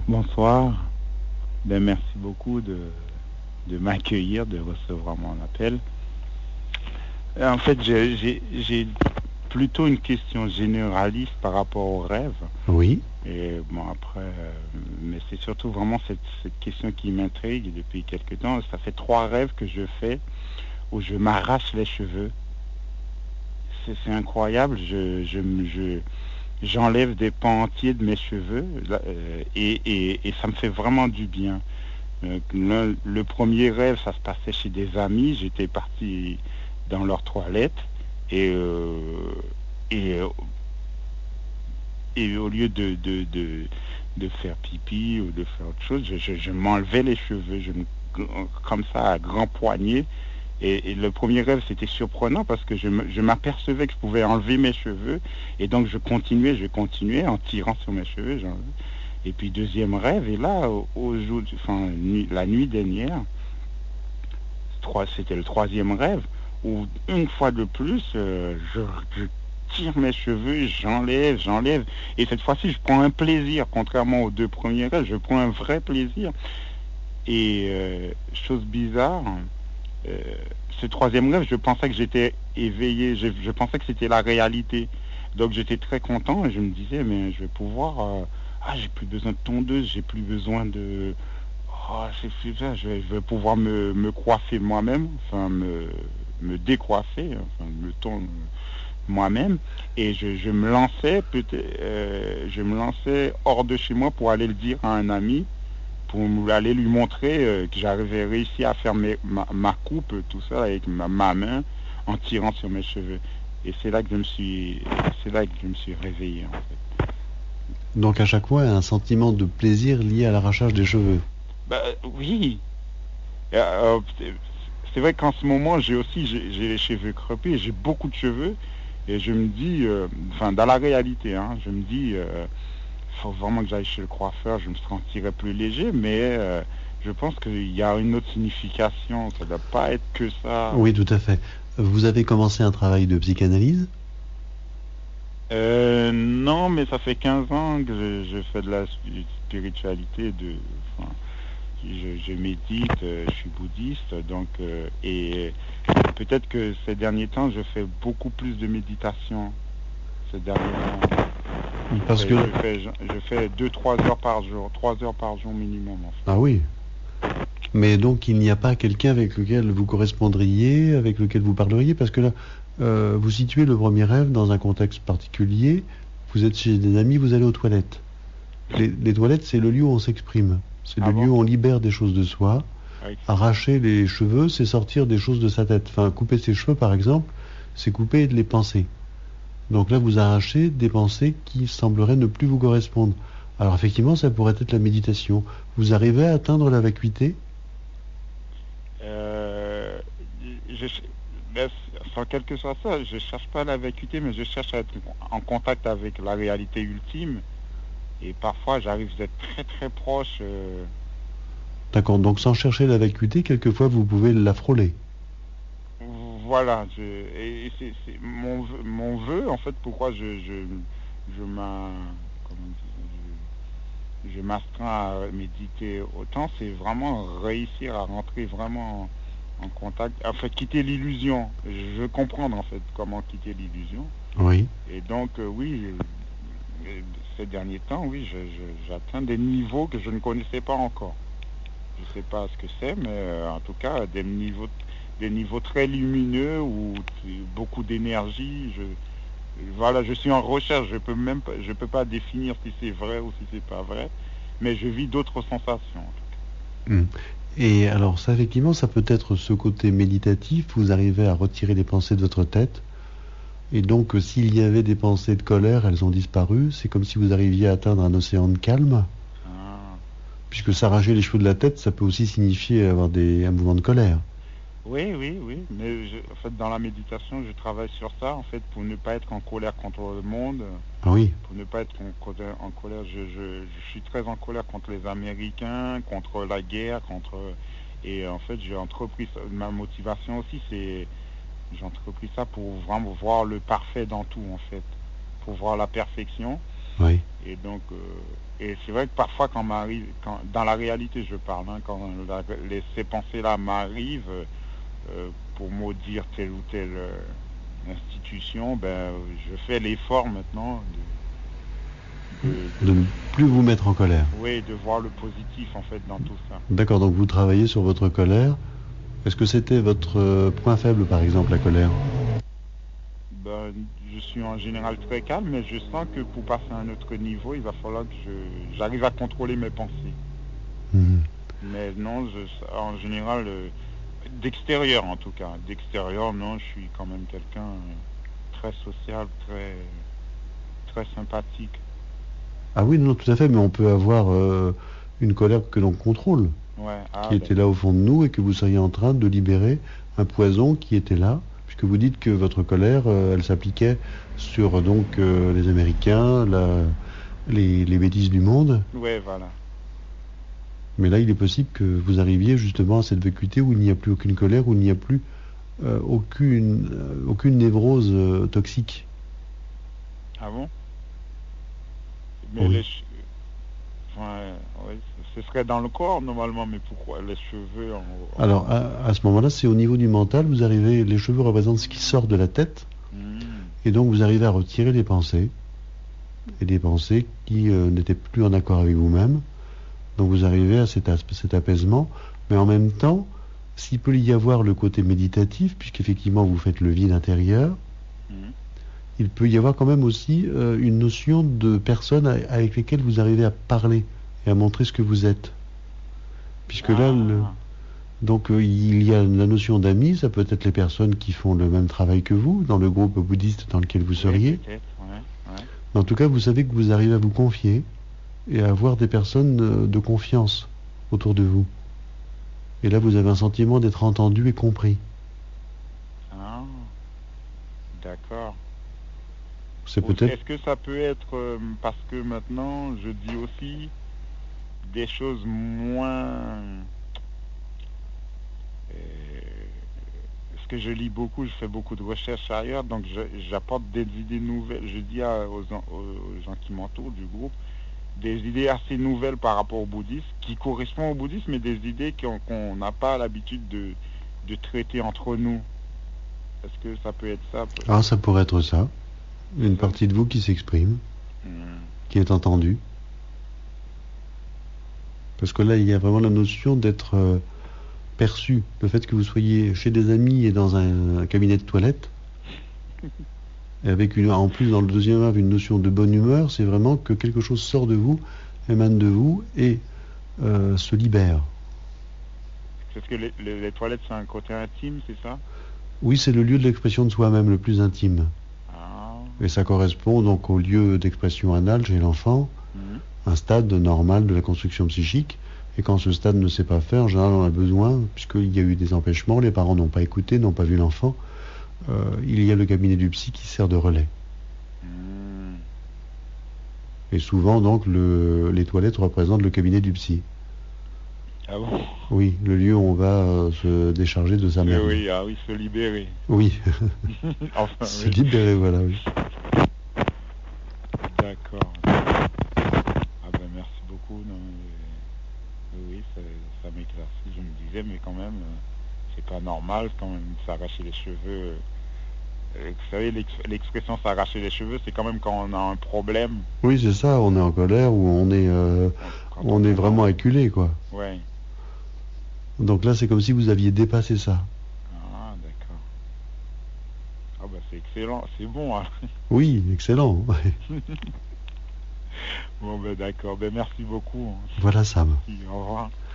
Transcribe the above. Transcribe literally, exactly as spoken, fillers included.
Bonsoir. Ben, merci beaucoup de, de m'accueillir, de recevoir mon appel. En fait, j'ai j'ai- j'ai plutôt une question généraliste par rapport aux rêves. Oui, Et bon, après, euh, mais c'est surtout vraiment cette, cette question qui m'intrigue depuis quelque temps. Ça fait trois rêves que je fais où je m'arrache les cheveux. C'est c'est incroyable. Je, je, me- je, j'enlève des pans entiers de mes cheveux là, euh, et, et, et ça me fait vraiment du bien. Euh, le, le premier rêve, ça se passait chez des amis. J'étais parti dans leur toilette et, euh, et, euh, et au lieu de, de, de, de faire pipi ou de faire autre chose, je, je, je m'enlevais les cheveux, je me, comme ça à grands poignets. Et, et le premier rêve, c'était surprenant parce que je, me- je m'apercevais que je pouvais enlever mes cheveux. Et donc, je continuais, je continuais en tirant sur mes cheveux. j'en- Et puis, deuxième rêve, et là, au, au jour, enfin, nu- la nuit dernière, trois- c'était le troisième rêve, où une fois de plus, euh, je, je tire mes cheveux, j'enlève, j'enlève. Et cette fois-ci, je prends un plaisir, contrairement aux deux premiers rêves, je prends un vrai plaisir. Et euh, chose bizarre, euh, ce troisième rêve, je pensais que j'étais éveillé, je, je pensais que c'était la réalité. Donc j'étais très content et je me disais, mais je vais pouvoir... euh, ah, j'ai plus besoin de tondeuse, j'ai plus besoin de... Oh, c'est super, je vais, je vais pouvoir me, me coiffer moi-même, enfin me, me décoiffer, enfin me tondre moi-même. Et je, je me lançais, peut-être, euh, je me lançais hors de chez moi pour aller le dire à un ami pour aller lui montrer euh, que j'avais réussi à faire mes- ma, ma coupe, tout ça, avec ma, ma main, en tirant sur mes cheveux. Et c'est là que je me suis, c'est là que je me suis réveillé, en fait. donc à chaque fois, un sentiment de plaisir lié à l'arrachage des cheveux. Bah oui. Euh, c'est c'est vrai qu'en ce moment, j'ai aussi, j'ai j'ai les cheveux crepus, et j'ai beaucoup de cheveux, et je me dis, euh, enfin, dans la réalité, hein, je me dis, euh, faut vraiment que j'aille chez le coiffeur, je me sentirais plus léger, mais euh, je pense qu'il y a une autre signification, ça ne doit pas être que ça. Oui, tout à fait. Vous avez commencé un travail de psychanalyse? Euh, non, mais ça fait quinze ans que je, je fais de la spiritualité, de, enfin, je, je médite, euh, je suis bouddhiste, donc, euh, et peut-être que ces derniers temps, je fais beaucoup plus de méditation. Ces derniers temps, je Parce fais, que... je fais, je fais deux, trois heures par jour, trois heures par jour minimum, en fait. Ah oui. Mais donc il n'y a pas quelqu'un avec lequel vous correspondriez, avec lequel vous parleriez, parce que là, euh, vous situez le premier rêve dans un contexte particulier, vous êtes chez des amis, vous allez aux toilettes. Les, les toilettes, c'est le lieu où on s'exprime, c'est le Ah lieu bon? où on libère des choses de soi. Oui. Arracher les cheveux, c'est sortir des choses de sa tête. Enfin, couper ses cheveux, par exemple, c'est couper les pensées. Donc là, vous arrachez des pensées qui sembleraient ne plus vous correspondre. Alors effectivement, ça pourrait être la méditation. Vous arrivez à atteindre la vacuité? Euh, je, ben, sans quelque soit ça, je cherche pas la vacuité, mais je cherche à être en contact avec la réalité ultime. Et parfois, j'arrive d'être très très proche. euh, D'accord, donc sans chercher la vacuité, quelquefois vous pouvez la frôler. voilà, je, et, et c'est c'est mon, vœu- mon vœu, en fait, pourquoi je, je, je m'a- comment dire, je- je m'astreins à méditer autant, c'est vraiment réussir à rentrer vraiment en, en contact, en fait, quitter l'illusion. Je veux comprendre, en fait, comment quitter l'illusion. Oui. Et donc, euh, oui, euh, ces derniers temps, oui, je- je- j'atteins des niveaux que je ne connaissais pas encore. Je ne sais pas ce que c'est, mais euh, en tout cas, des niveaux, des niveaux très lumineux où tu- beaucoup d'énergie. Je, voilà, je suis en recherche. Je peux même, pas- je peux pas définir si c'est vrai ou si c'est pas vrai, mais je vis d'autres sensations. Hmm. Et alors ça, effectivement, ça peut être ce côté méditatif, vous arrivez à retirer les pensées de votre tête, et donc euh, s'il y avait des pensées de colère, elles ont disparu, c'est comme si vous arriviez à atteindre un océan de calme, Ah. puisque s'arracher les cheveux de la tête, ça peut aussi signifier avoir des, un mouvement de colère. Oui, oui, oui. Mais je- en fait, dans la méditation, je travaille sur ça, en fait, pour ne pas être en colère contre le monde, Ah oui, pour ne pas être en colère. En colère. Je, je- je suis très en colère contre les Américains, contre la guerre, contre. Et en fait, j'ai entrepris ça- ma motivation aussi, c'est j'ai entrepris ça pour vraiment voir le parfait dans tout, en fait, pour voir la perfection. oui. Et donc, euh, et c'est vrai que parfois, quand m'arrive, quand, dans la réalité, je parle, hein, quand la- les- ces pensées-là m'arrivent, euh, pour maudire telle ou telle euh, institution, ben, je fais l'effort maintenant de, de, De ne de- plus vous mettre en colère. oui, de voir le positif en fait dans tout ça. D'accord, donc vous travaillez sur votre colère. Est-ce que c'était votre euh, point faible, par exemple, la colère? Ben, je suis en général très calme, mais je sens que pour passer à un autre niveau, il va falloir que je, j'arrive à contrôler mes pensées. Mhm. Mais non, je, en général, euh, d'extérieur en tout cas, d'extérieur, non, je suis quand même quelqu'un euh, très social, très, très sympathique. Ah oui, non, tout à fait, mais on peut avoir euh, une colère que l'on contrôle, Ouais, ah qui était là d'accord. au fond de nous et que vous seriez en train de libérer un poison qui était là, puisque vous dites que votre colère, euh, elle s'appliquait sur donc euh, les Américains, la- les, les bêtises du monde. Ouais, voilà. Mais là, il est possible que vous arriviez justement à cette vacuité où il n'y a plus aucune colère, où il n'y a plus euh, aucune, euh, aucune névrose euh, toxique. Ah bon? Mais les, Oui. che- enfin, ouais, ce serait dans le corps normalement, mais pourquoi les cheveux en, Alors, en... à, à ce moment-là, c'est au niveau du mental, vous arrivez, les cheveux représentent ce qui sort de la tête, Hmm. et donc vous arrivez à retirer les pensées, et des pensées qui euh, n'étaient plus en accord avec vous-même. Donc vous arrivez à cet, as- cet apaisement, mais en même temps, s'il peut y avoir le côté méditatif, puisqu'effectivement vous faites le vide intérieur, Hmm. il peut y avoir quand même aussi euh, une notion de personnes a- avec lesquelles vous arrivez à parler et à montrer ce que vous êtes. Puisque là, le, Ah, donc euh, il y a la notion d'amis, ça peut être les personnes qui font le même travail que vous, dans le groupe bouddhiste dans lequel vous oui, seriez. peut-être, ouais, ouais. Mais en tout cas, vous savez que vous arrivez à vous confier et à avoir des personnes euh, de confiance autour de vous. Et là, vous avez un sentiment d'être entendu et compris. Ah, d'accord. C'est Ou peut-être... est-ce que ça peut être euh, parce que maintenant je dis aussi des choses moins... euh, Parce que je lis beaucoup, je fais beaucoup de recherches ailleurs, donc je- j'apporte des idées nouvelles. Je dis à- aux, en- aux gens qui m'entourent du groupe des idées assez nouvelles par rapport au bouddhisme, qui correspondent au bouddhisme, mais des idées qu'on qu'on n'a pas l'habitude de, de traiter entre nous. Est-ce que ça peut être ça? peut- Ah, ça pourrait être ça. C'est Une ça? partie de vous qui s'exprime, Hmm. qui est entendue. Parce que là, il y a vraiment la notion d'être euh, perçu. Le fait que vous soyez chez des amis et dans un, un cabinet de toilette, et avec une, en plus dans le deuxième œuvre une notion de bonne humeur, c'est vraiment que quelque chose sort de vous, émane de vous et euh, se libère. Parce que les, les- les toilettes, c'est un côté intime, c'est ça? Oui, c'est le lieu de l'expression de soi-même le plus intime. Ah. Et ça correspond donc au lieu d'expression anale chez l'enfant, Mhm. un stade normal de la construction psychique. Et quand ce stade ne sait pas faire, en général, on a besoin, puisqu'il y a eu des empêchements, les parents n'ont pas écouté, n'ont pas vu l'enfant, euh, il y a le cabinet du psy qui sert de relais. Hmm. Et souvent, donc, le- les toilettes représentent le cabinet du psy. Ah bon? Oui, le lieu où on va euh, se décharger de sa Eh merde. oui, ah oui, se libérer. Oui, Enfin, se oui. libérer, voilà, oui. D'accord. Ah ben merci beaucoup. Non, mais- oui, oui, ça, ça m'éclaircit. Je me disais, mais quand même, euh, c'est pas normal quand même de s'arracher les cheveux. euh, Vous savez, l'ex- l'expression s'arracher les cheveux, c'est quand même quand on a un problème. Oui, c'est ça, on est en colère ou on est, euh, Quand, quand on on est tombe vraiment en... acculé, quoi. Ouais. Donc là, c'est comme si vous aviez dépassé ça. Ah, d'accord. Ah ben c'est excellent, c'est bon, hein. Oui, excellent. Bon ben d'accord, ben merci beaucoup, hein. Voilà, Sam. Au revoir.